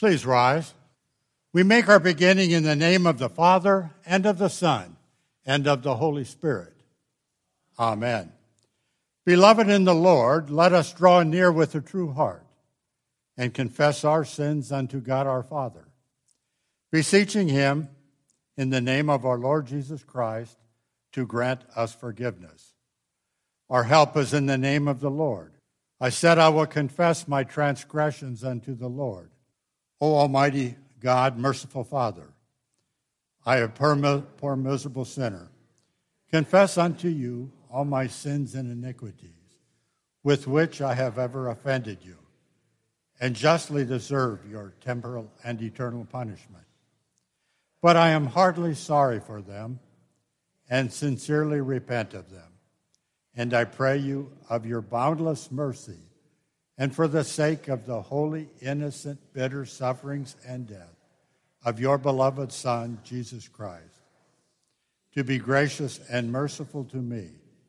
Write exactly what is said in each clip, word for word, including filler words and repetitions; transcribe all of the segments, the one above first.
Please rise. We make our beginning in the name of the Father, and of the Son, and of the Holy Spirit. Amen. Beloved in the Lord, let us draw near with a true heart and confess our sins unto God our Father, beseeching him in the name of our Lord Jesus Christ to grant us forgiveness. Our help is in the name of the Lord. I said I will confess my transgressions unto the Lord. O Almighty God, merciful Father, I, a poor, poor miserable sinner, confess unto you all my sins and iniquities, with which I have ever offended you, and justly deserve your temporal and eternal punishment. But I am heartily sorry for them, and sincerely repent of them. And I pray you of your boundless mercy, and for the sake of the holy, innocent, bitter sufferings and death of your beloved Son, Jesus Christ, to be gracious and merciful to me,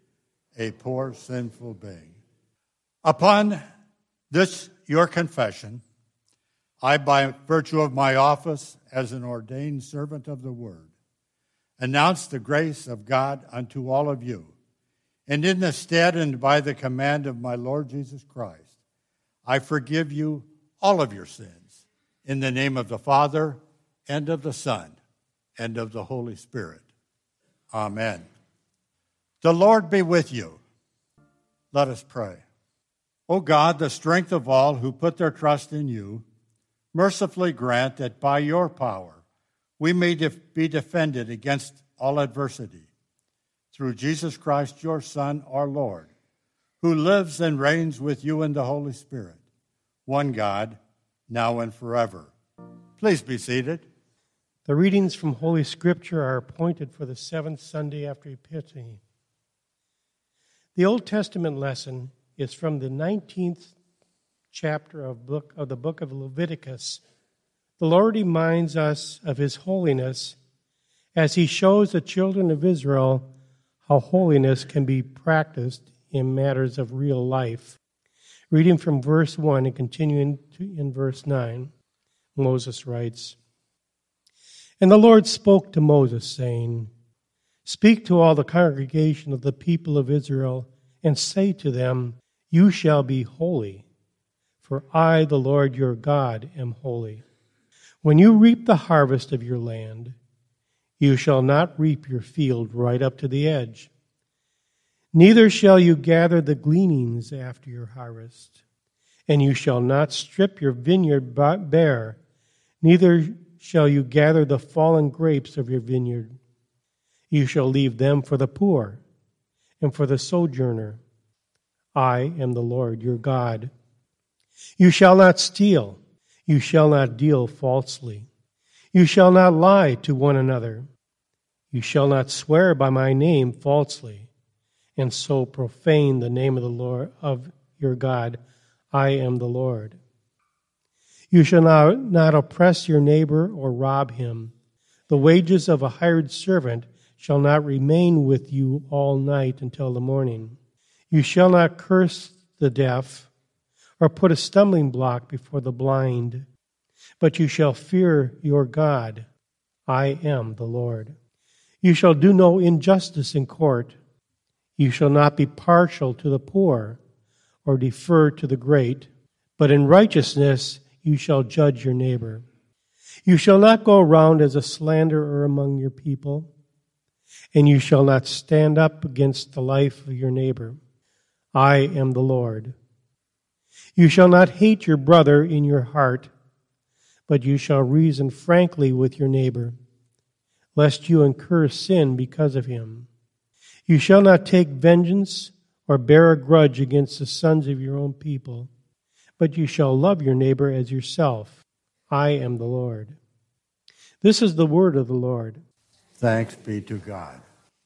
a poor, sinful being. Upon this, your confession, I, by virtue of my office as an ordained servant of the Word, announce the grace of God unto all of you, and in the stead and by the command of my Lord Jesus Christ, I forgive you all of your sins, in the name of the Father, and of the Son, and of the Holy Spirit. Amen. The Lord be with you. Let us pray. O God, the strength of all who put their trust in you, mercifully grant that by your power we may def- be defended against all adversity, through Jesus Christ, your Son, our Lord, who lives and reigns with you in the Holy Spirit, one God, now and forever. Please be seated. The readings from Holy Scripture are appointed for the seventh Sunday after Epiphany. The Old Testament lesson is from the nineteenth chapter of, book, of the book of Leviticus. The Lord reminds us of his holiness as he shows the children of Israel how holiness can be practiced in matters of real life. Reading from verse one and continuing to, in verse nine, Moses writes, And the Lord spoke to Moses, saying, Speak to all the congregation of the people of Israel, and say to them, You shall be holy, for I, the Lord your God, am holy. When you reap the harvest of your land, you shall not reap your field right up to the edge. Neither shall you gather the gleanings after your harvest, and you shall not strip your vineyard bare, neither shall you gather the fallen grapes of your vineyard. You shall leave them for the poor and for the sojourner. I am the Lord your God. You shall not steal. You shall not deal falsely. You shall not lie to one another. You shall not swear by my name falsely, and so profane the name of the Lord of your God. I am the Lord. You shall not, not oppress your neighbor or rob him. The wages of a hired servant shall not remain with you all night until the morning. You shall not curse the deaf or put a stumbling block before the blind, but you shall fear your God. I am the Lord. You shall do no injustice in court. You shall not be partial to the poor or defer to the great, but in righteousness you shall judge your neighbor. You shall not go around as a slanderer among your people, and you shall not stand up against the life of your neighbor. I am the Lord. You shall not hate your brother in your heart, but you shall reason frankly with your neighbor, lest you incur sin because of him. You shall not take vengeance or bear a grudge against the sons of your own people, but you shall love your neighbor as yourself. I am the Lord. This is the word of the Lord. Thanks be to God.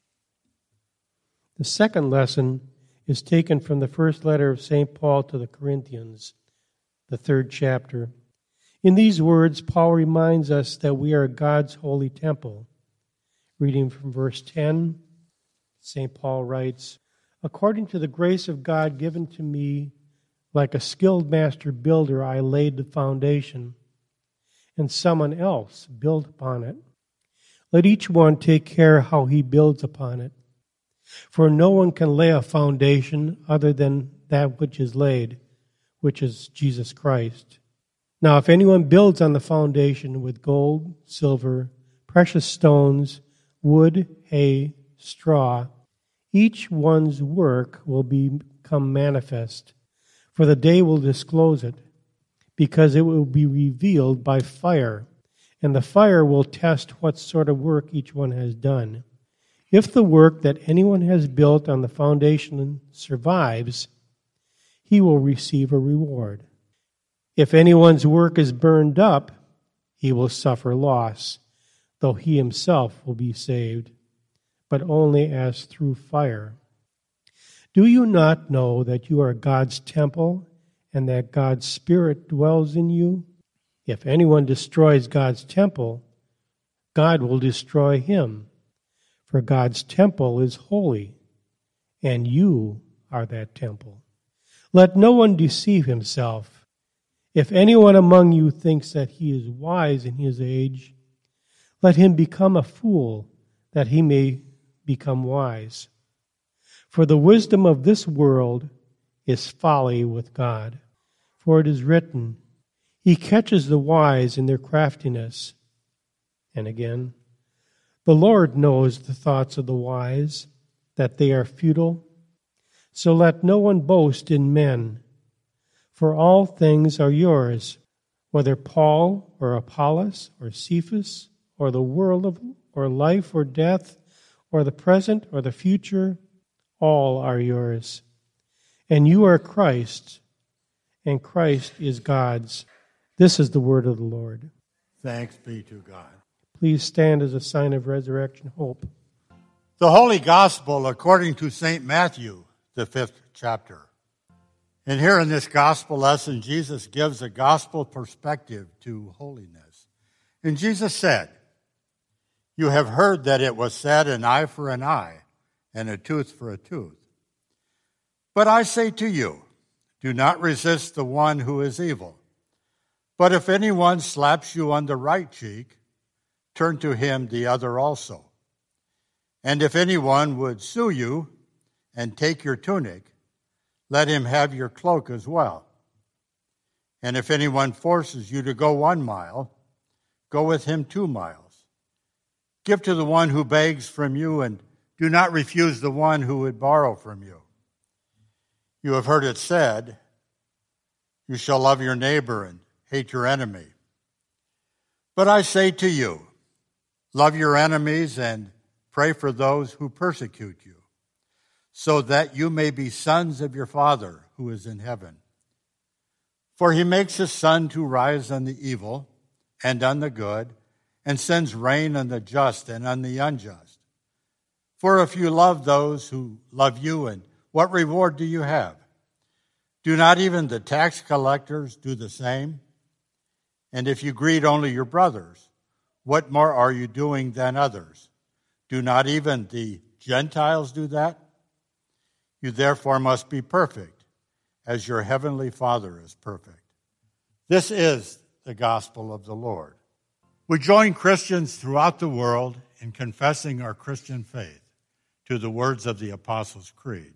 The second lesson is taken from the first letter of Saint Paul to the Corinthians, the third chapter. In these words, Paul reminds us that we are God's holy temple. Reading from verse ten, Saint Paul writes, According to the grace of God given to me, like a skilled master builder, I laid the foundation, and someone else build upon it. Let each one take care how he builds upon it. For no one can lay a foundation other than that which is laid, which is Jesus Christ. Now, if anyone builds on the foundation with gold, silver, precious stones, wood, hay, straw, each one's work will become manifest, for the day will disclose it, because it will be revealed by fire, and the fire will test what sort of work each one has done. If the work that anyone has built on the foundation survives, he will receive a reward. If anyone's work is burned up, he will suffer loss, though he himself will be saved, but only as through fire. Do you not know that you are God's temple and that God's Spirit dwells in you? If anyone destroys God's temple, God will destroy him, for God's temple is holy, and you are that temple. Let no one deceive himself. If anyone among you thinks that he is wise in his age, let him become a fool, that he may become wise. For the wisdom of this world is folly with God. For it is written, He catches the wise in their craftiness. And again, the Lord knows the thoughts of the wise, that they are futile. So let no one boast in men, for all things are yours, whether Paul or Apollos or Cephas or the world of, or life or death or the present or the future, all are yours. And you are Christ, and Christ is God's. This is the word of the Lord. Thanks be to God. Please stand as a sign of resurrection hope. The Holy Gospel according to Saint Matthew, the fifth chapter. And here in this gospel lesson, Jesus gives a gospel perspective to holiness. And Jesus said, You have heard that it was said, an eye for an eye, and a tooth for a tooth. But I say to you, do not resist the one who is evil. But if anyone slaps you on the right cheek, turn to him the other also. And if anyone would sue you and take your tunic, let him have your cloak as well. And if anyone forces you to go one mile, go with him two miles. Give to the one who begs from you, and do not refuse the one who would borrow from you. You have heard it said, You shall love your neighbor and hate your enemy. But I say to you, love your enemies and pray for those who persecute you, so that you may be sons of your Father who is in heaven. For he makes his sun to rise on the evil and on the good, and sends rain on the just and on the unjust. For if you love those who love you, and what reward do you have? Do not even the tax collectors do the same? And if you greet only your brothers, what more are you doing than others? Do not even the Gentiles do that? You therefore must be perfect, as your heavenly Father is perfect. This is the gospel of the Lord. We join Christians throughout the world in confessing our Christian faith to the words of the Apostles' Creed.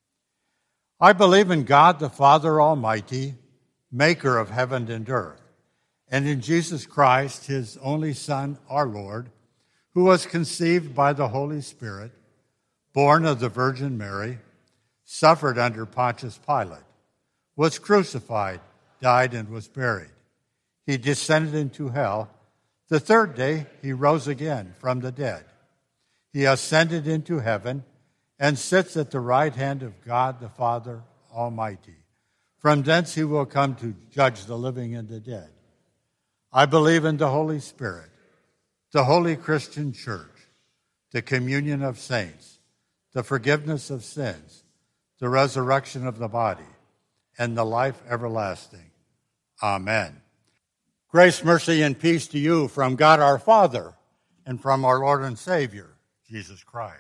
I believe in God the Father Almighty, maker of heaven and earth, and in Jesus Christ, his only Son, our Lord, who was conceived by the Holy Spirit, born of the Virgin Mary, suffered under Pontius Pilate, was crucified, died, and was buried. He descended into hell. The third day he rose again from the dead. He ascended into heaven and sits at the right hand of God the Father Almighty. From thence he will come to judge the living and the dead. I believe in the Holy Spirit, the holy Christian church, the communion of saints, the forgiveness of sins, the resurrection of the body, and the life everlasting. Amen. Grace, mercy, and peace to you from God our Father and from our Lord and Savior, Jesus Christ.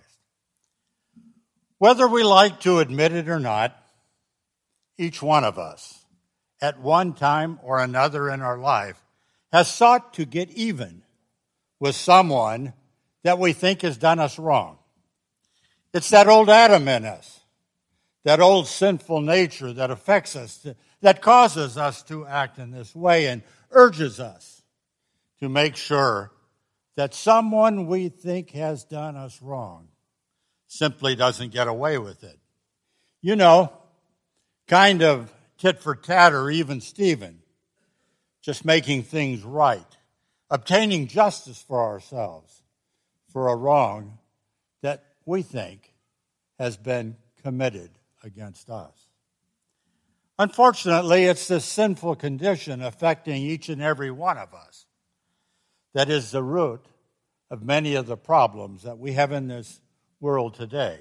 Whether we like to admit it or not, each one of us, at one time or another in our life, has sought to get even with someone that we think has done us wrong. It's that old Adam in us, that old sinful nature that affects us, that causes us to act in this way and urges us to make sure that someone we think has done us wrong simply doesn't get away with it. You know, kind of tit for tat or even Stephen, just making things right, obtaining justice for ourselves for a wrong that we think has been committed against us. Unfortunately, it's this sinful condition affecting each and every one of us that is the root of many of the problems that we have in this world today.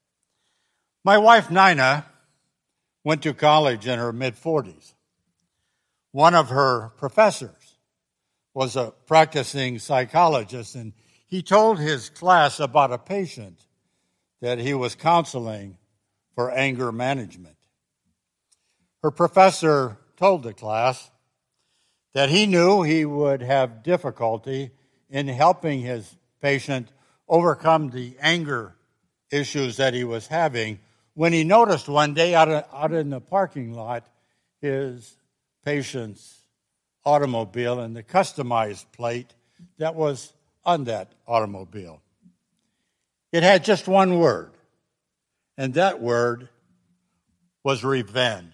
My wife, Nina, went to college in her mid-forties. One of her professors was a practicing psychologist, and he told his class about a patient that he was counseling for anger management. Her professor told the class that he knew he would have difficulty in helping his patient overcome the anger issues that he was having when he noticed one day out, of, out in the parking lot his patient's automobile and the customized plate that was on that automobile. It had just one word, and that word was revenge.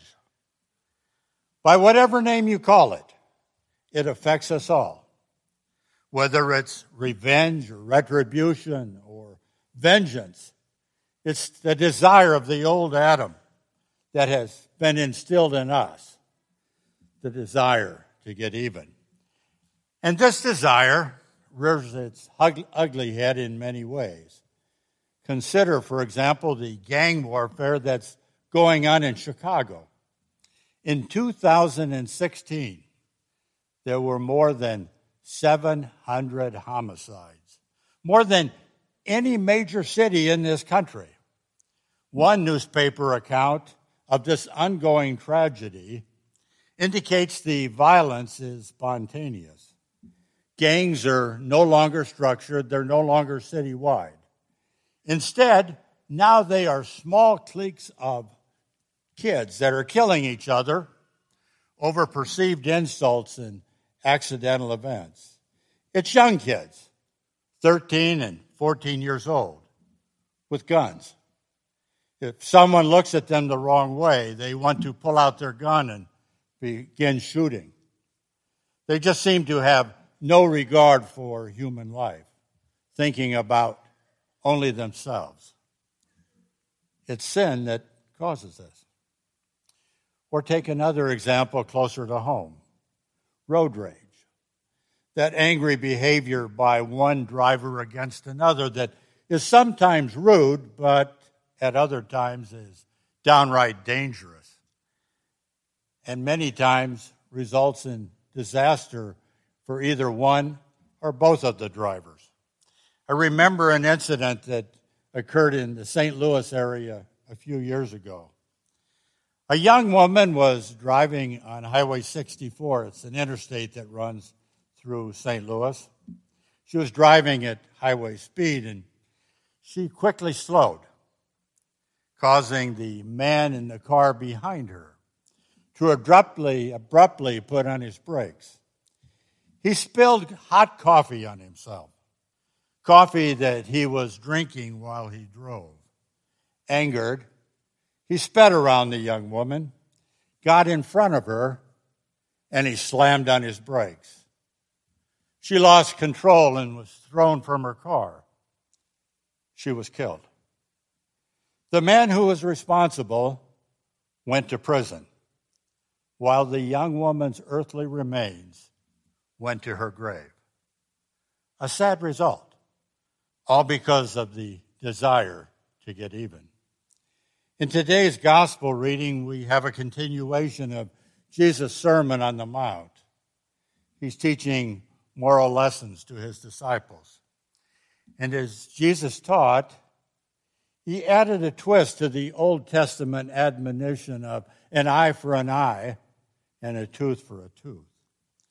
By whatever name you call it, it affects us all. Whether it's revenge or retribution or vengeance, it's the desire of the old Adam that has been instilled in us, the desire to get even. And this desire rears its ugly head in many ways. Consider, for example, the gang warfare that's going on in Chicago. In two thousand sixteen, there were more than seven hundred homicides, more than any major city in this country. One newspaper account of this ongoing tragedy indicates the violence is spontaneous. Gangs are no longer structured, they're no longer citywide. Instead, now they are small cliques of kids that are killing each other over perceived insults and accidental events. It's young kids, thirteen and fourteen years old, with guns. If someone looks at them the wrong way, they want to pull out their gun and begin shooting. They just seem to have no regard for human life, thinking about only themselves. It's sin that causes this. Or take another example closer to home, road rage. That angry behavior by one driver against another that is sometimes rude, but at other times is downright dangerous, and many times results in disaster for either one or both of the drivers. I remember an incident that occurred in the Saint Louis area a few years ago. A young woman was driving on Highway sixty-four. It's an interstate that runs through Saint Louis. She was driving at highway speed, and she quickly slowed, causing the man in the car behind her to abruptly, abruptly put on his brakes. He spilled hot coffee on himself, coffee that he was drinking while he drove. Angered, he sped around the young woman, got in front of her, and he slammed on his brakes. She lost control and was thrown from her car. She was killed. The man who was responsible went to prison, while the young woman's earthly remains went to her grave. A sad result, all because of the desire to get even. In today's gospel reading, we have a continuation of Jesus' Sermon on the Mount. He's teaching moral lessons to his disciples. And as Jesus taught, he added a twist to the Old Testament admonition of an eye for an eye and a tooth for a tooth.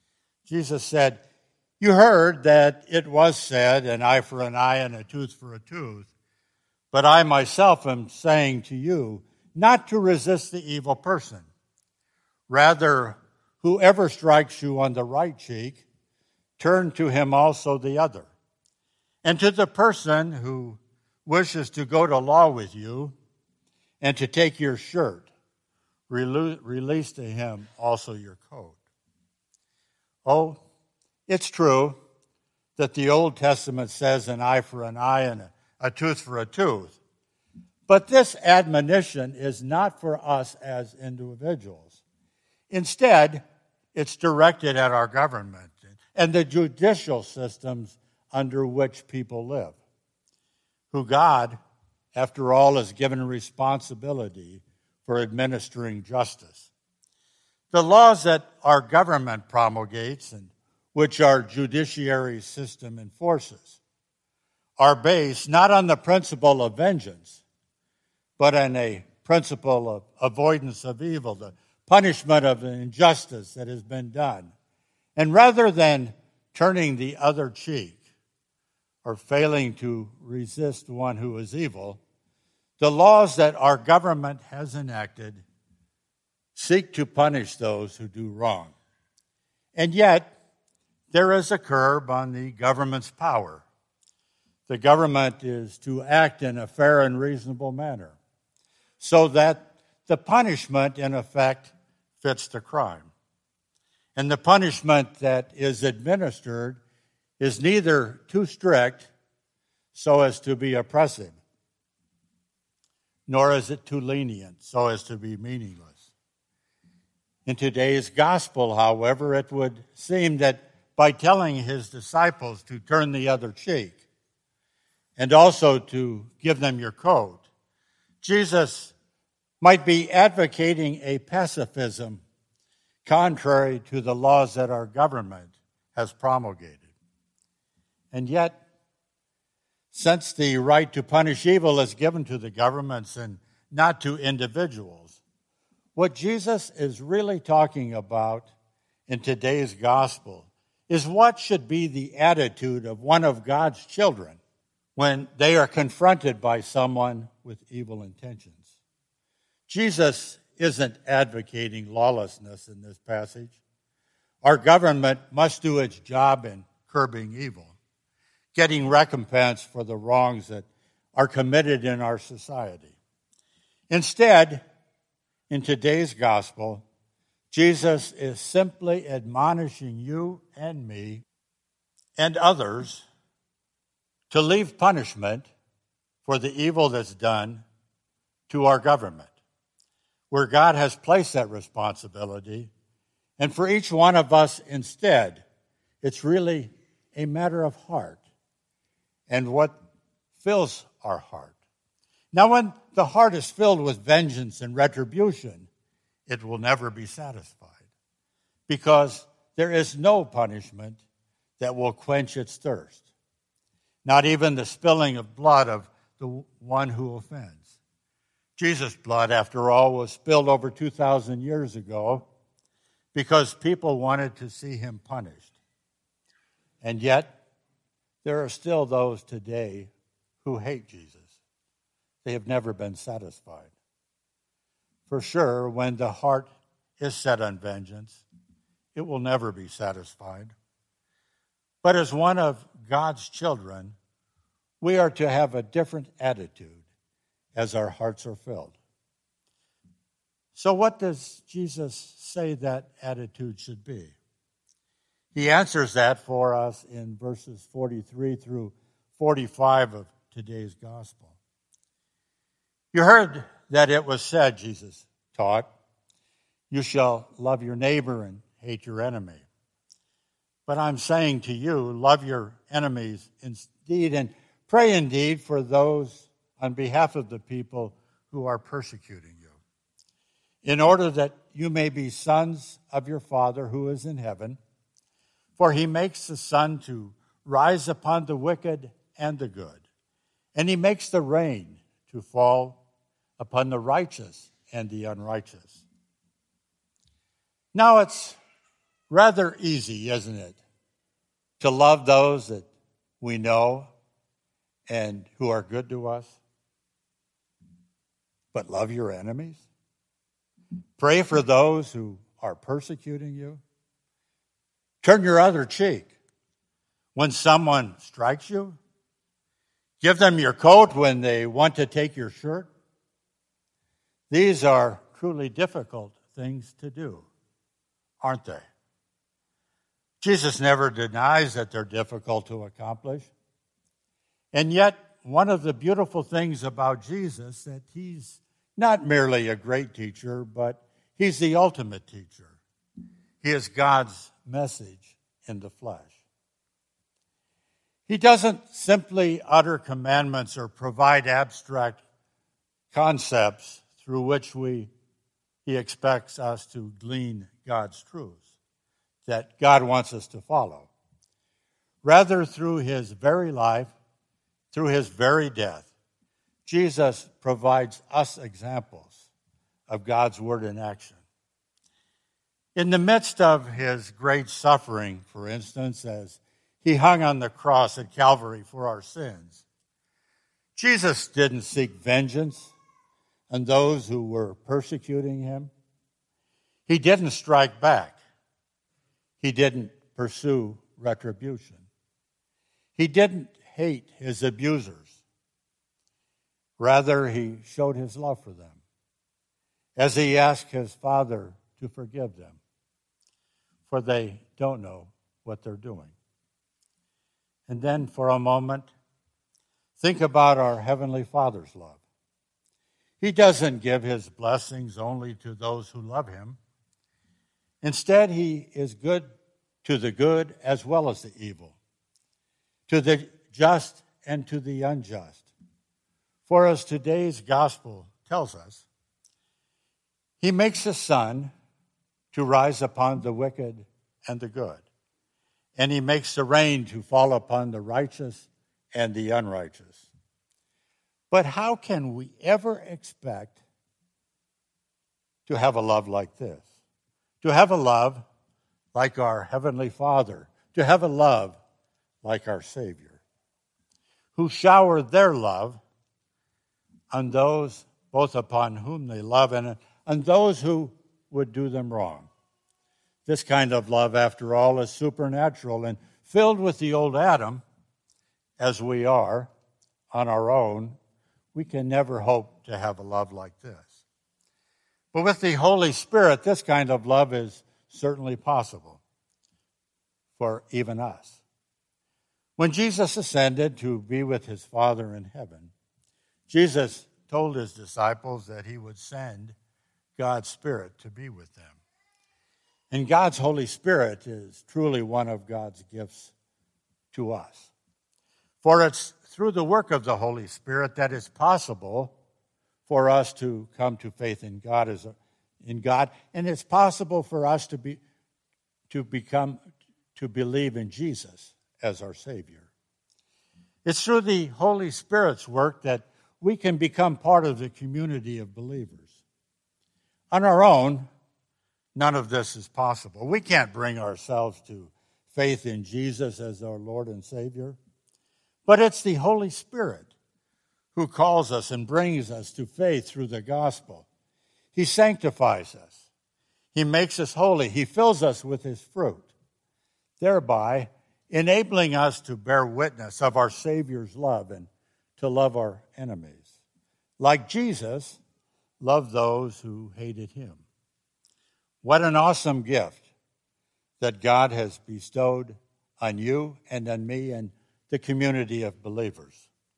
Jesus said, "You heard that it was said, an eye for an eye and a tooth for a tooth. But I myself am saying to you, not to resist the evil person. Rather, whoever strikes you on the right cheek, turn to him also the other. And to the person who wishes to go to law with you and to take your shirt, release to him also your coat." Oh, it's true that the Old Testament says an eye for an eye and a, a tooth for a tooth. But this admonition is not for us as individuals. Instead, it's directed at our government and the judicial systems under which people live, who God, after all, has given responsibility for administering justice. The laws that our government promulgates and which our judiciary system enforces are based not on the principle of vengeance, but on a principle of avoidance of evil, the punishment of an injustice that has been done. And rather than turning the other cheek or failing to resist one who is evil, the laws that our government has enacted seek to punish those who do wrong. And yet, there is a curb on the government's power. The government is to act in a fair and reasonable manner so that the punishment, in effect, fits the crime. And the punishment that is administered is neither too strict so as to be oppressive, nor is it too lenient so as to be meaningless. In today's gospel, however, it would seem that by telling his disciples to turn the other cheek and also to give them your coat, Jesus might be advocating a pacifism contrary to the laws that our government has promulgated. And yet, since the right to punish evil is given to the governments and not to individuals, what Jesus is really talking about in today's gospel is what should be the attitude of one of God's children when they are confronted by someone with evil intentions. Jesus isn't advocating lawlessness in this passage. Our government must do its job in curbing evil, getting recompense for the wrongs that are committed in our society. Instead, in today's gospel, Jesus is simply admonishing you and me and others to leave punishment for the evil that's done to our government, where God has placed that responsibility. And for each one of us instead, it's really a matter of heart and what fills our heart. Now, when the heart is filled with vengeance and retribution, it will never be satisfied, because there is no punishment that will quench its thirst, not even the spilling of blood of the one who offends. Jesus' blood, after all, was spilled over two thousand years ago because people wanted to see him punished. And yet, there are still those today who hate Jesus. They have never been satisfied. For sure, when the heart is set on vengeance, it will never be satisfied. But as one of God's children, we are to have a different attitude as our hearts are filled. So what does Jesus say that attitude should be? He answers that for us in verses forty-three through forty-five of today's gospel. You heard that it was said, Jesus taught, you shall love your neighbor and hate your enemy. But I'm saying to you, love your enemies indeed, and pray indeed for those on behalf of the people who are persecuting you, in order that you may be sons of your Father who is in heaven. For he makes the sun to rise upon the wicked and the good, and he makes the rain to fall upon the righteous and the unrighteous. Now it's rather easy, isn't it, to love those that we know and who are good to us? But love your enemies? Pray for those who are persecuting you? Turn your other cheek when someone strikes you? Give them your coat when they want to take your shirt? These are truly difficult things to do, aren't they? Jesus never denies that they're difficult to accomplish. And yet, one of the beautiful things about Jesus that he's not merely a great teacher, but he's the ultimate teacher. He is God's message in the flesh. He doesn't simply utter commandments or provide abstract concepts through which we he expects us to glean God's truths that God wants us to follow. Rather, through his very life, through his very death, Jesus provides us examples of God's word in action. In the midst of his great suffering, for instance, as he hung on the cross at Calvary for our sins, Jesus didn't seek vengeance on those who were persecuting him. He didn't strike back. He didn't pursue retribution. He didn't hate his abusers. Rather, he showed his love for them as he asked his Father to forgive them, for they don't know what they're doing. And then for a moment, think about our Heavenly Father's love. He doesn't give his blessings only to those who love him. Instead, he is good to the good as well as the evil, to the just and to the unjust. For as today's gospel tells us, he makes the sun to rise upon the wicked and the good, and he makes the rain to fall upon the righteous and the unrighteous. But how can we ever expect to have a love like this? To have a love like our Heavenly Father, to have a love like our Savior, who showered their love on those both upon whom they love and on those who would do them wrong. This kind of love, after all, is supernatural and filled with the old Adam, as we are on our own. We can never hope to have a love like this. But with the Holy Spirit, this kind of love is certainly possible for even us. When Jesus ascended to be with his Father in heaven, Jesus told his disciples that he would send God's Spirit to be with them. And God's Holy Spirit is truly one of God's gifts to us. For it's through the work of the Holy Spirit that it's possible for us to come to faith in God as a, in God, and it's possible for us to be to become to believe in Jesus as our Savior. It's through the Holy Spirit's work that we can become part of the community of believers. On our own, none of this is possible. We can't bring ourselves to faith in Jesus as our Lord and Savior. But it's the Holy Spirit who calls us and brings us to faith through the gospel. He sanctifies us. He makes us holy. He fills us with his fruit, thereby enabling us to bear witness of our Savior's love and to love our enemies. Like Jesus loved those who hated him. What an awesome gift that God has bestowed on you and on me and the community of believers.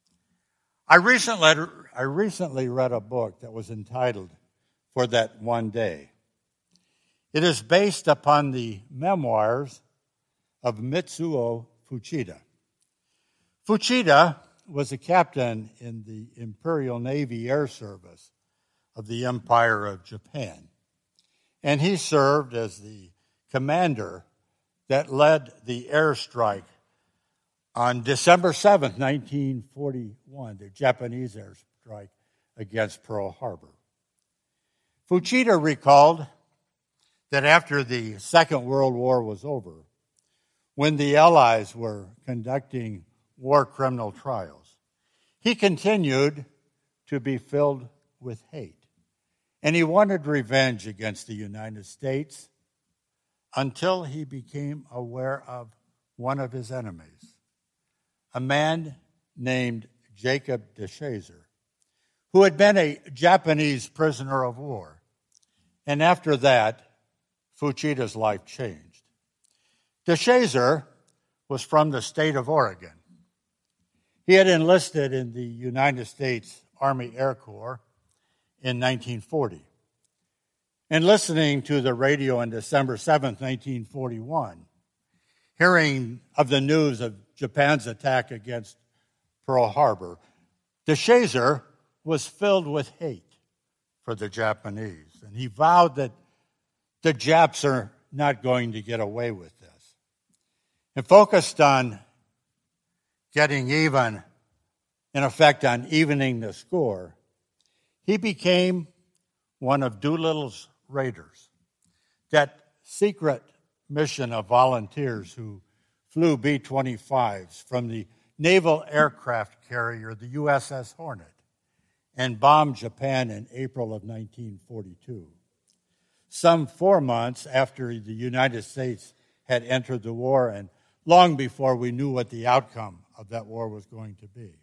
I recently, I recently read a book that was entitled For That One Day. It is based upon the memoirs of Mitsuo Fuchida. Fuchida was a captain in the Imperial Navy Air Service of the Empire of Japan, and he served as the commander that led the airstrike on December seventh, nineteen forty-one, the Japanese airstrike against Pearl Harbor. Fuchida recalled that after the Second World War was over, when the Allies were conducting war criminal trials, he continued to be filled with hate. And he wanted revenge against the United States until he became aware of one of his enemies, a man named Jacob DeShazer, who had been a Japanese prisoner of war. And after that, Fuchida's life changed. DeShazer was from the state of Oregon. He had enlisted in the United States Army Air Corps in nineteen forty. And listening to the radio on December seventh, nineteen forty-one, hearing of the news of Japan's attack against Pearl Harbor, DeShazer was filled with hate for the Japanese. And he vowed that the Japs are not going to get away with this. And focused on getting even, in effect, on evening the score, he became one of Doolittle's Raiders, that secret mission of volunteers who flew B twenty-fives from the naval aircraft carrier, the U S S Hornet, and bombed Japan in April of nineteen forty-two. Some four months after the United States had entered the war and long before we knew what the outcome of that war was going to be.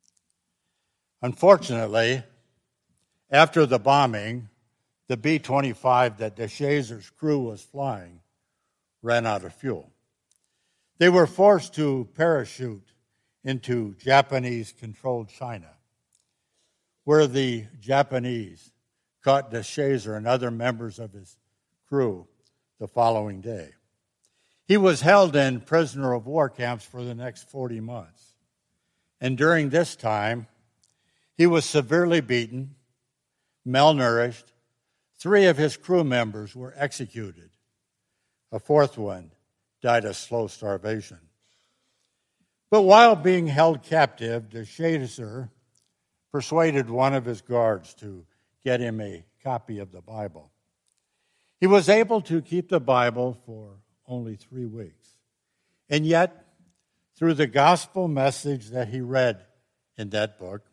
Unfortunately, after the bombing, the B twenty-five that DeShazer's crew was flying ran out of fuel. They were forced to parachute into Japanese-controlled China, where the Japanese caught DeShazer and other members of his crew the following day. He was held in prisoner of war camps for the next forty months. And during this time, he was severely beaten, malnourished. Three of his crew members were executed. A fourth one died of slow starvation. But while being held captive, DeShazer persuaded one of his guards to get him a copy of the Bible. He was able to keep the Bible for only three weeks. And yet, through the gospel message that he read in that book,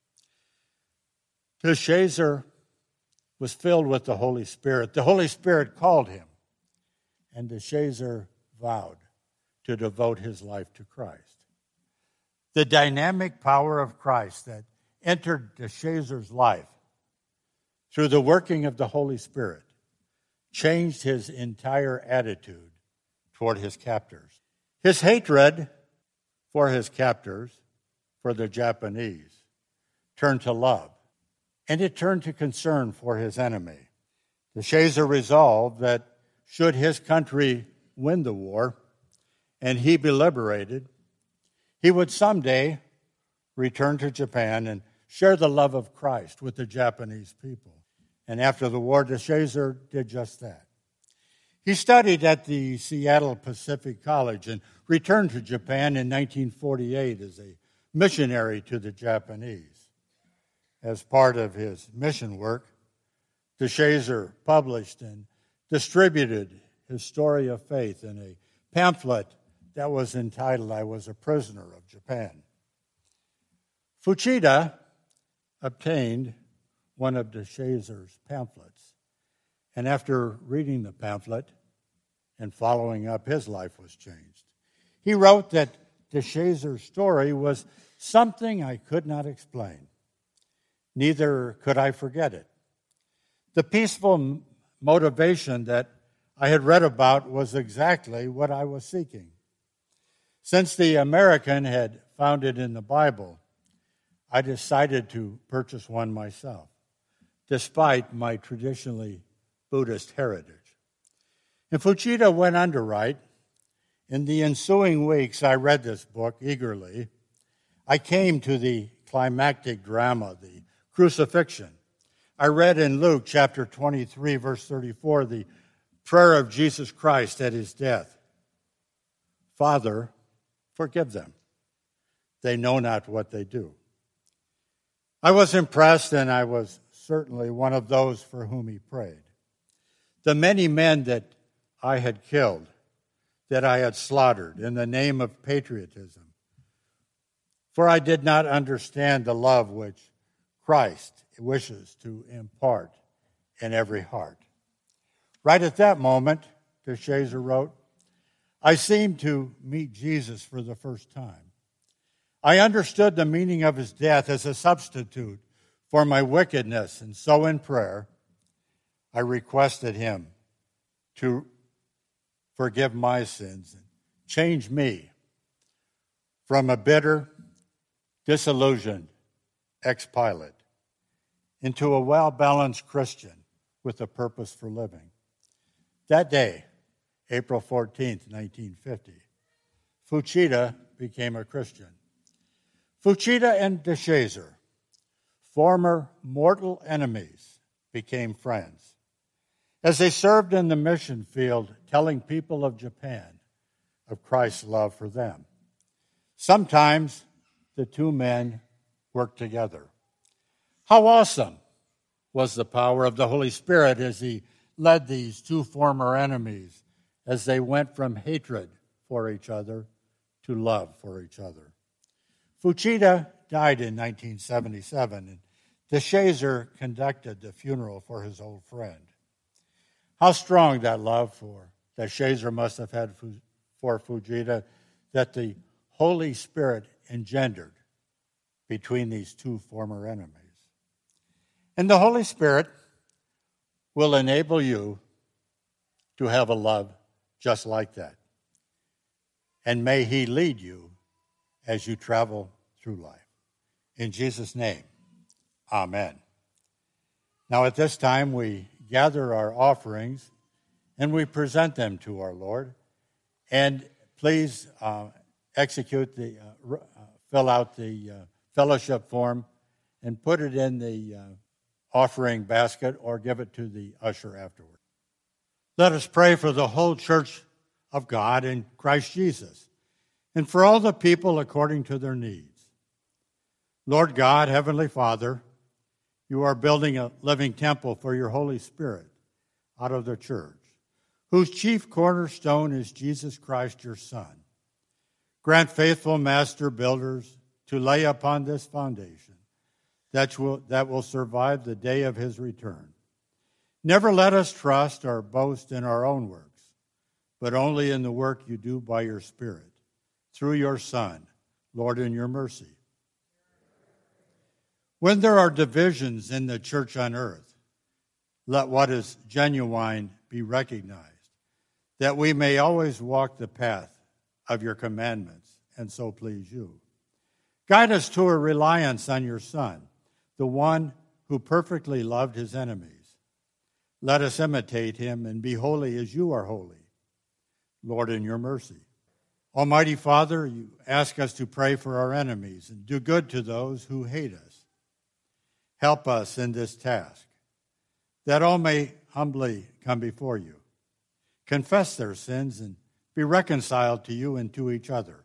DeShazer was filled with the Holy Spirit. The Holy Spirit called him, and DeShazer vowed to devote his life to Christ. The dynamic power of Christ that entered DeShazer's life through the working of the Holy Spirit changed his entire attitude toward his captors. His hatred for his captors, for the Japanese, turned to love, and it turned to concern for his enemy. DeShazer resolved that should his country win the war and he be liberated, he would someday return to Japan and share the love of Christ with the Japanese people. And after the war, DeShazer did just that. He studied at the Seattle Pacific College and returned to Japan in nineteen forty-eight as a missionary to the Japanese. As part of his mission work, DeShazer published and distributed his story of faith in a pamphlet that was entitled, "I Was a Prisoner of Japan." Fuchida obtained one of DeShazer's pamphlets, and after reading the pamphlet and following up, his life was changed. He wrote that DeShazer's story was something I could not explain. Neither could I forget it. The peaceful motivation that I had read about was exactly what I was seeking. Since the American had found it in the Bible, I decided to purchase one myself, despite my traditionally Buddhist heritage. And Fuchida went on to write, "In the ensuing weeks, I read this book eagerly. I came to the climactic drama, the crucifixion. I read in Luke chapter twenty-three, verse thirty-four, the prayer of Jesus Christ at his death. Father, forgive them. They know not what they do." I was impressed, and I was certainly one of those for whom he prayed. the many men that I had killed, that I had slaughtered in the name of patriotism. For I did not understand the love which Christ wishes to impart in every heart. Right at that moment, DeShazer wrote, I seemed to meet Jesus for the first time. I understood the meaning of his death as a substitute for my wickedness, and so in prayer, I requested him to forgive my sins and change me from a bitter, disillusioned ex-pilot into a well-balanced Christian with a purpose for living. That day, April fourteenth, nineteen fifty, Fuchida became a Christian. Fuchida and DeShazer, former mortal enemies, became friends. As they served in the mission field, telling people of Japan of Christ's love for them. Sometimes the two men worked together. How awesome was the power of the Holy Spirit as he led these two former enemies as they went from hatred for each other to love for each other. Fuchida died in nineteen seventy-seven, and DeShazer conducted the funeral for his old friend. How strong that love for DeShazer must have had for Fuchida that the Holy Spirit engendered between these two former enemies. And the Holy Spirit will enable you to have a love just like that. And may he lead you as you travel through life. In Jesus' name, amen. Now at this time we gather our offerings and we present them to our Lord. And please uh, execute the, uh, uh, fill out the uh, fellowship form and put it in the uh, offering basket or give it to the usher afterward. Let us pray for the whole church of God in Christ Jesus and for all the people according to their needs. Lord God, Heavenly Father, you are building a living temple for your Holy Spirit out of the church, whose chief cornerstone is Jesus Christ, your Son. Grant faithful master builders to lay upon this foundation that will, that will survive the day of his return. Never let us trust or boast in our own works, but only in the work you do by your Spirit, through your Son, Lord, in your mercy. When there are divisions in the church on earth, let what is genuine be recognized, that we may always walk the path of your commandments and so please you. Guide us to a reliance on your Son, the one who perfectly loved his enemies. Let us imitate him and be holy as you are holy, Lord, in your mercy. Almighty Father, you ask us to pray for our enemies and do good to those who hate us. Help us in this task, that all may humbly come before you, confess their sins, and be reconciled to you and to each other.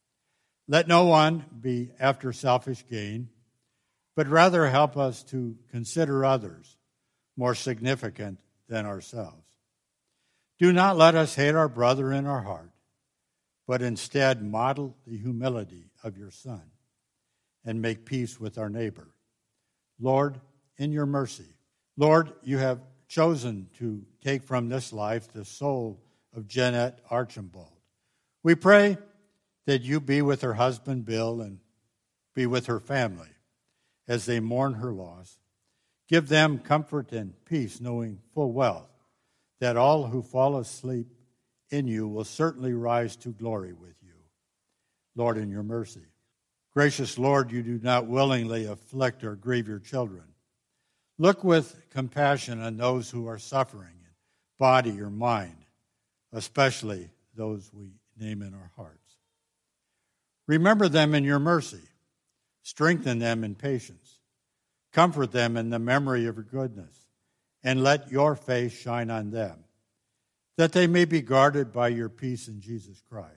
Let no one be after selfish gain, but rather help us to consider others more significant than ourselves. Do not let us hate our brother in our heart, but instead model the humility of your Son and make peace with our neighbor. Lord, in your mercy, Lord, you have chosen to take from this life the soul of Jeanette Archambault. We pray that you be with her husband, Bill, and be with her family as they mourn her loss. Give them comfort and peace, knowing full well that all who fall asleep in you will certainly rise to glory with you. Lord, in your mercy. Gracious Lord, you do not willingly afflict or grieve your children. Look with compassion on those who are suffering in body or mind, especially those we name in our hearts. Remember them in your mercy. Strengthen them in patience. Comfort them in the memory of your goodness, and let your face shine on them, that they may be guarded by your peace in Jesus Christ.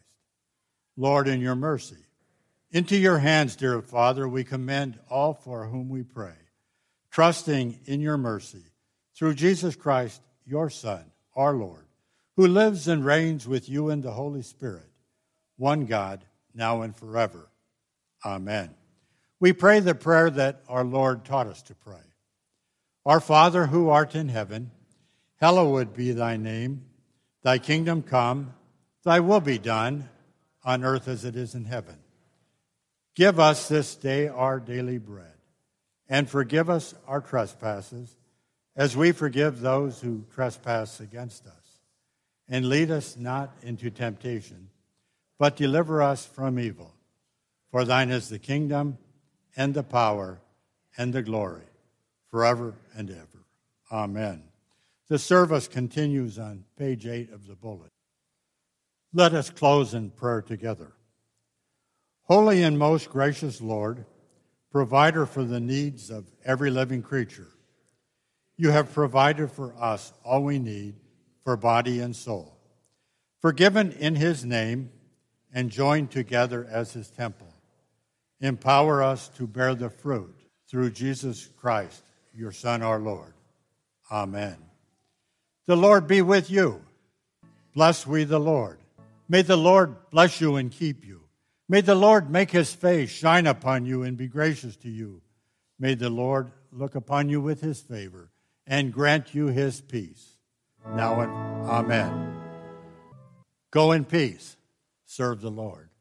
Lord, in your mercy. Into your hands, dear Father, we commend all for whom we pray, trusting in your mercy, through Jesus Christ, your Son, our Lord, who lives and reigns with you in the Holy Spirit, one God, now and forever. Amen. We pray the prayer that our Lord taught us to pray. Our Father, who art in heaven, hallowed be thy name. Thy kingdom come, thy will be done, on earth as it is in heaven. Give us this day our daily bread, and forgive us our trespasses, as we forgive those who trespass against us. And lead us not into temptation, but deliver us from evil. For thine is the kingdom, and the power, and the glory, forever and ever. Amen. The service continues on page eight of the bulletin. Let us close in prayer together. Holy and most gracious Lord, provider for the needs of every living creature, you have provided for us all we need for body and soul. Forgiven in his name and joined together as his temple, empower us to bear the fruit through Jesus Christ, your Son, our Lord. Amen. The Lord be with you. Bless we the Lord. May the Lord bless you and keep you. May the Lord make his face shine upon you and be gracious to you. May the Lord look upon you with his favor and grant you his peace. Now and amen. Go in peace. Serve the Lord.